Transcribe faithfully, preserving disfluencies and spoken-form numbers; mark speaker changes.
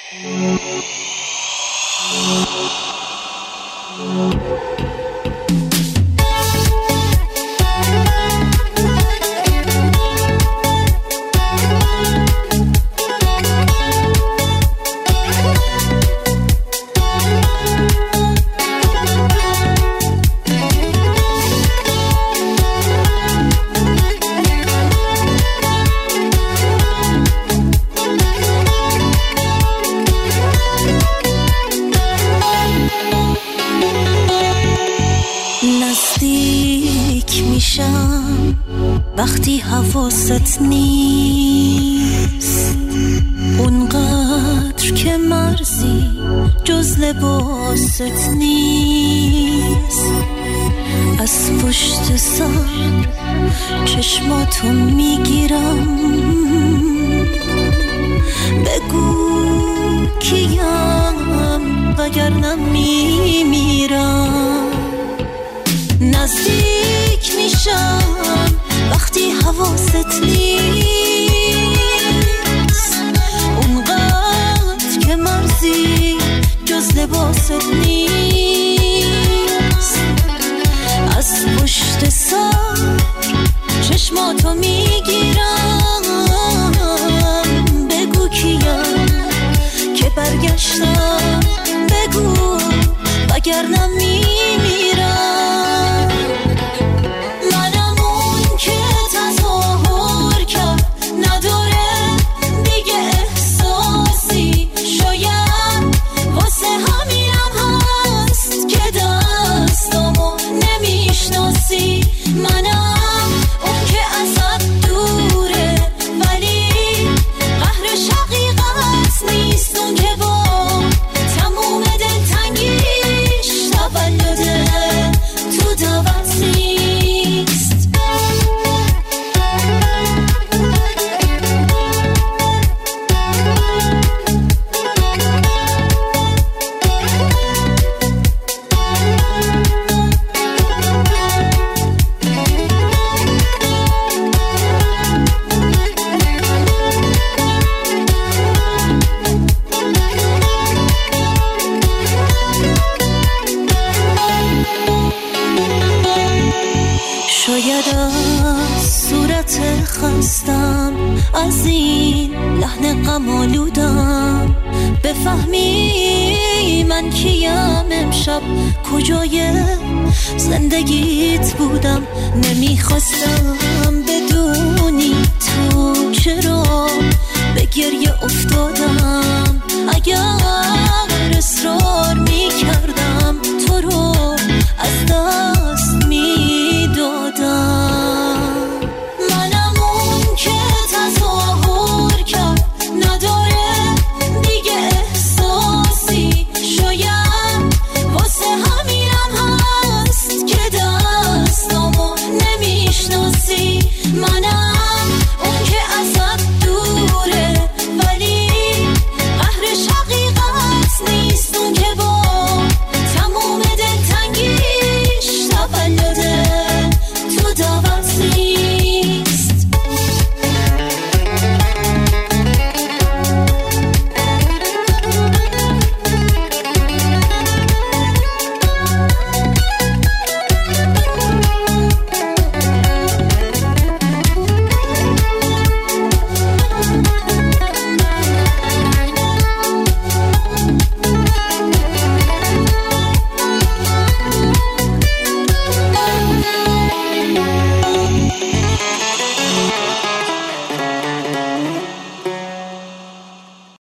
Speaker 1: وقتی حواست نیست اونقدر که مرزی جز لباست نیست. از پشت سر چشماتو میگیرم، بگو کیم وگرنه میمیرم. نزدیک میشم وقتی حواست نیست اونقدر که مرزی جز لباست نیست. از پشت سر چشماتو میگیرم، بگو کیم که برگشتم، بگو وگرنه میمیرم. از این لحن غم آلودم بفهمی من کیم، امشب کجای زندگیت بودم. نمیخواستم بدونی تو چرا به گریه افتادم. اگر